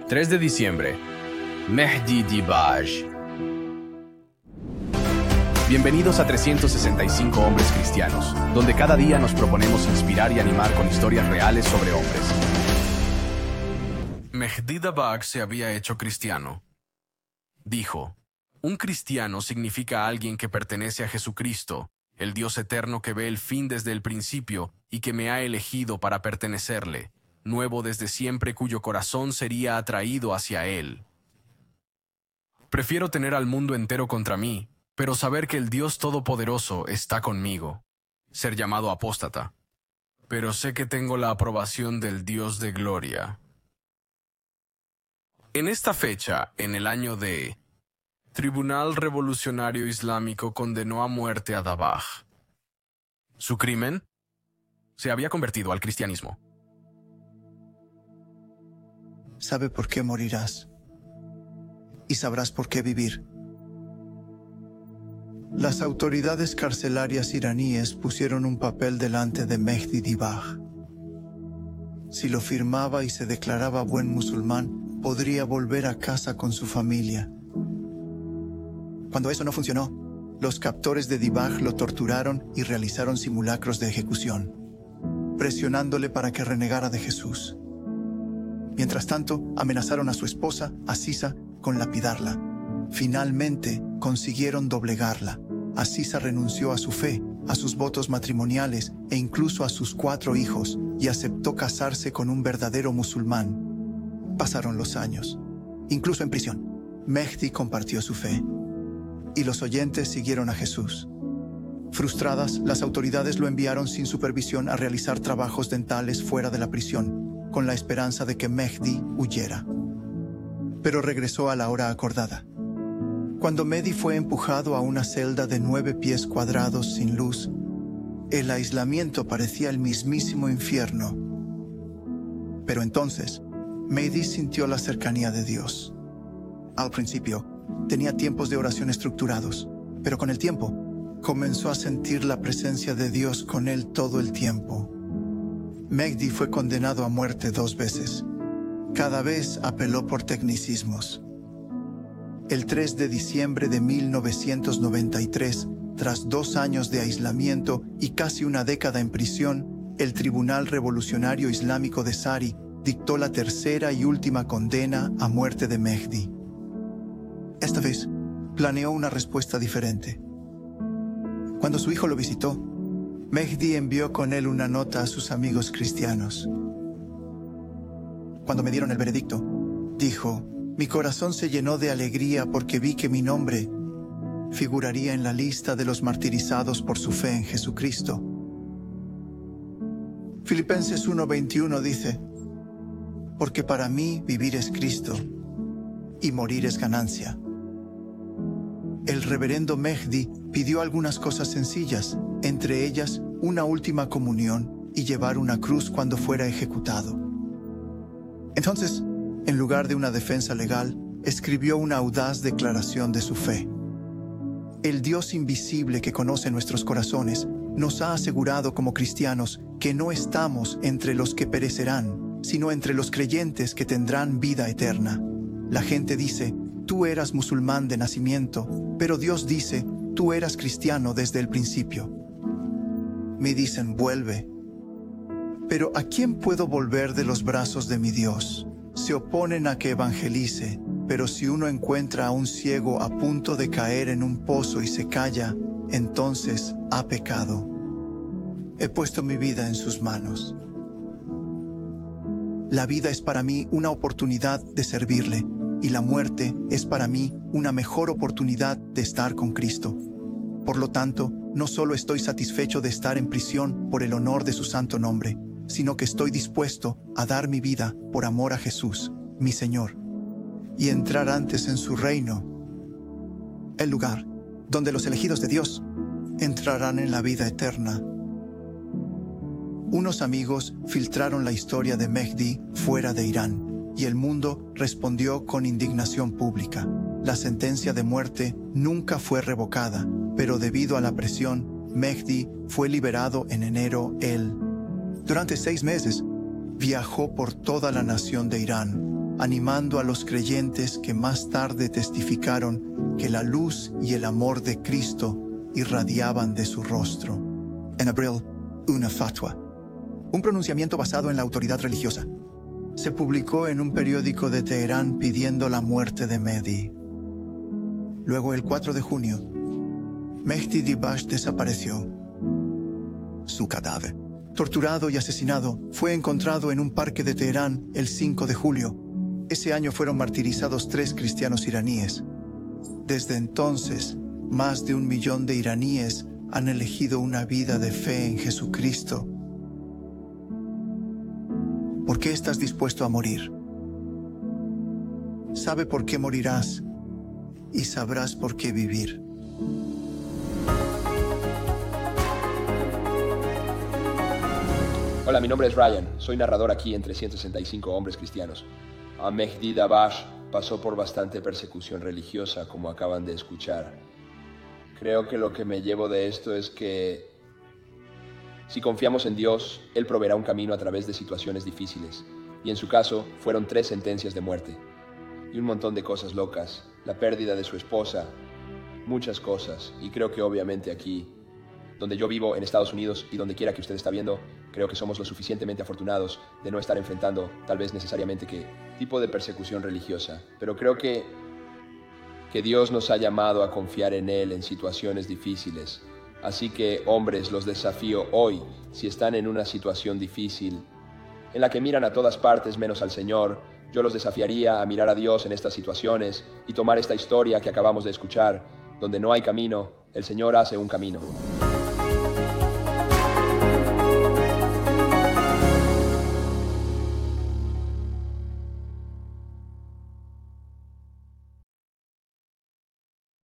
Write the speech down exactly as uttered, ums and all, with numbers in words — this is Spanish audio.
tres de diciembre. Mehdi Dibaj. Bienvenidos a trescientos sesenta y cinco Hombres Cristianos, donde cada día nos proponemos inspirar y animar con historias reales sobre hombres. Mehdi Dibaj se había hecho cristiano. Dijo: un cristiano significa alguien que pertenece a Jesucristo, el Dios eterno que ve el fin desde el principio y que me ha elegido para pertenecerle, nuevo desde siempre, cuyo corazón sería atraído hacia Él. Prefiero tener al mundo entero contra mí, pero saber que el Dios Todopoderoso está conmigo. Ser llamado apóstata. Pero sé que tengo la aprobación del Dios de gloria. En esta fecha, en el año de... Tribunal Revolucionario Islámico condenó a muerte a Dibaj. ¿Su crimen? Se había convertido al cristianismo. Sabe por qué morirás y sabrás por qué vivir. Las autoridades carcelarias iraníes pusieron un papel delante de Mehdi Dibaj. Si lo firmaba y se declaraba buen musulmán, podría volver a casa con su familia. Cuando eso no funcionó, los captores de Dibaj lo torturaron y realizaron simulacros de ejecución, presionándole para que renegara de Jesús. Mientras tanto, amenazaron a su esposa, Aziza, con lapidarla. Finalmente, consiguieron doblegarla. Aziza renunció a su fe, a sus votos matrimoniales e incluso a sus cuatro hijos y aceptó casarse con un verdadero musulmán. Pasaron los años. Incluso en prisión, Mehdi compartió su fe. Y los oyentes siguieron a Jesús. Frustradas, las autoridades lo enviaron sin supervisión a realizar trabajos dentales fuera de la prisión, con la esperanza de que Mehdi huyera. Pero regresó a la hora acordada. Cuando Mehdi fue empujado a una celda de nueve pies cuadrados sin luz, el aislamiento parecía el mismísimo infierno. Pero entonces, Mehdi sintió la cercanía de Dios. Al principio, tenía tiempos de oración estructurados, pero con el tiempo, comenzó a sentir la presencia de Dios con él todo el tiempo. Mehdi fue condenado a muerte dos veces. Cada vez apeló por tecnicismos. El tres de diciembre de mil novecientos noventa y tres, tras dos años de aislamiento y casi una década en prisión, el Tribunal Revolucionario Islámico de Sari dictó la tercera y última condena a muerte de Mehdi. Esta vez, planeó una respuesta diferente. Cuando su hijo lo visitó, Mehdi envió con él una nota a sus amigos cristianos. Cuando me dieron el veredicto, dijo: mi corazón se llenó de alegría porque vi que mi nombre figuraría en la lista de los martirizados por su fe en Jesucristo. Filipenses uno veintiuno dice: porque para mí vivir es Cristo y morir es ganancia. El reverendo Mehdi pidió algunas cosas sencillas, entre ellas una última comunión y llevar una cruz cuando fuera ejecutado. Entonces, en lugar de una defensa legal, escribió una audaz declaración de su fe. El Dios invisible que conoce nuestros corazones nos ha asegurado como cristianos que no estamos entre los que perecerán, sino entre los creyentes que tendrán vida eterna. La gente dice: tú eras musulmán de nacimiento, pero Dios dice: tú eras cristiano desde el principio. Me dicen: vuelve. Pero ¿a quién puedo volver de los brazos de mi Dios? Se oponen a que evangelice, pero si uno encuentra a un ciego a punto de caer en un pozo y se calla, entonces ha pecado. He puesto mi vida en sus manos. La vida es para mí una oportunidad de servirle, y la muerte es para mí una mejor oportunidad de estar con Cristo. Por lo tanto, no solo estoy satisfecho de estar en prisión por el honor de su santo nombre, sino que estoy dispuesto a dar mi vida por amor a Jesús, mi Señor, y entrar antes en su reino, el lugar donde los elegidos de Dios entrarán en la vida eterna. Unos amigos filtraron la historia de Mehdi fuera de Irán, y el mundo respondió con indignación pública. La sentencia de muerte nunca fue revocada, pero debido a la presión, Mehdi fue liberado en enero. Él, durante seis meses, viajó por toda la nación de Irán, animando a los creyentes que más tarde testificaron que la luz y el amor de Cristo irradiaban de su rostro. En abril, una fatwa, un pronunciamiento basado en la autoridad religiosa, se publicó en un periódico de Teherán pidiendo la muerte de Mehdi. Luego, el cuatro de junio, Mehdi Dibash desapareció. Su cadáver, torturado y asesinado, fue encontrado en un parque de Teherán el cinco de julio. Ese año fueron martirizados tres cristianos iraníes. Desde entonces, más de un millón de iraníes han elegido una vida de fe en Jesucristo. ¿Por qué estás dispuesto a morir? Sabe por qué morirás y sabrás por qué vivir. Hola, mi nombre es Ryan. Soy narrador aquí en trescientos sesenta y cinco Hombres Cristianos. A Mehdi Dibash pasó por bastante persecución religiosa, como acaban de escuchar. Creo que lo que me llevo de esto es que si confiamos en Dios, Él proveerá un camino a través de situaciones difíciles. Y en su caso, fueron tres sentencias de muerte. Y un montón de cosas locas. La pérdida de su esposa. Muchas cosas. Y creo que obviamente aquí, donde yo vivo en Estados Unidos y donde quiera que usted está viendo, creo que somos lo suficientemente afortunados de no estar enfrentando tal vez necesariamente qué tipo de persecución religiosa. Pero creo que, que Dios nos ha llamado a confiar en Él en situaciones difíciles. Así que, hombres, los desafío hoy, si están en una situación difícil, en la que miran a todas partes menos al Señor, yo los desafiaría a mirar a Dios en estas situaciones y tomar esta historia que acabamos de escuchar, donde no hay camino, el Señor hace un camino.